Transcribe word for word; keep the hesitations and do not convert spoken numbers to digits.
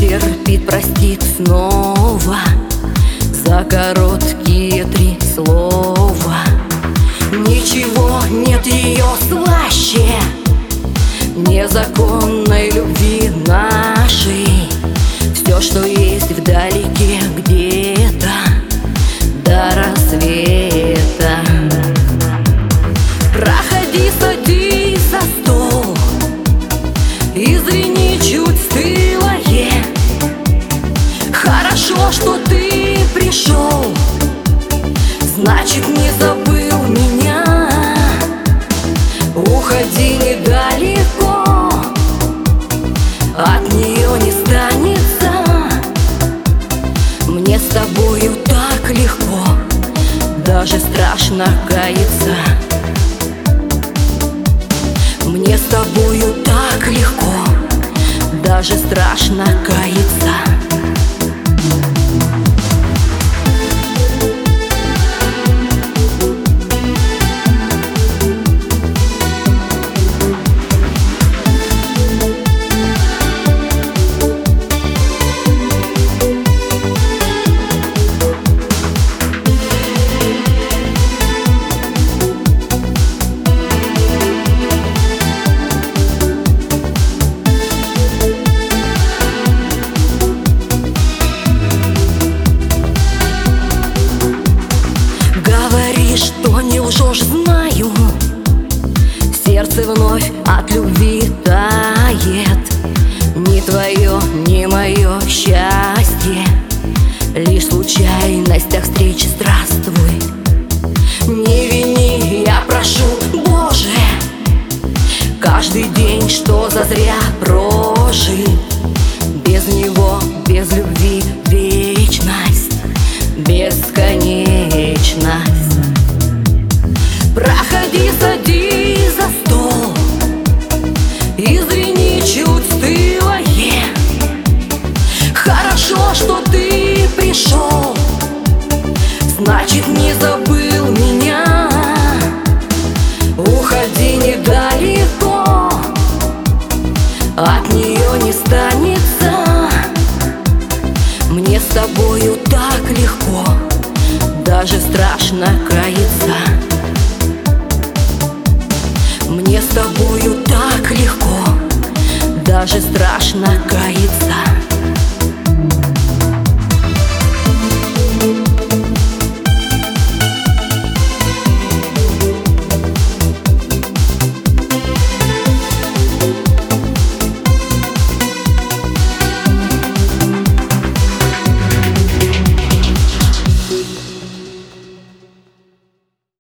стерпит, простит снова за короткие три слова. Ничего нет ее слаще незаконной любви нашей. Все, что есть вдалеке где-то до рассвета. Проходи, садись за стол, извини, чуть стылое. Хорошо, что ты пришел, значит, не забыл меня. Уходи недалеко, от нее не станется. Мне с тобою так легко, даже страшно каяться. Мне с тобою так легко, даже страшно каяться. Что не лжешь, знаю, сердце вновь от любви тает. Ни твое, ни мое счастье, лишь в случайностях встречи. Здравствуй, не вини, я прошу, Боже, каждый день, что зазря прожит. Без него, без любви вечность, бесконечность. Проходи, садись за стол, извини, чуть стылое. Хорошо, что ты пришел, значит, не забыл меня. Уходи недалеко, от нее не станется. Мне с тобою так легко, даже страшно каяться. Мне с тобою так легко, даже страшно каяться.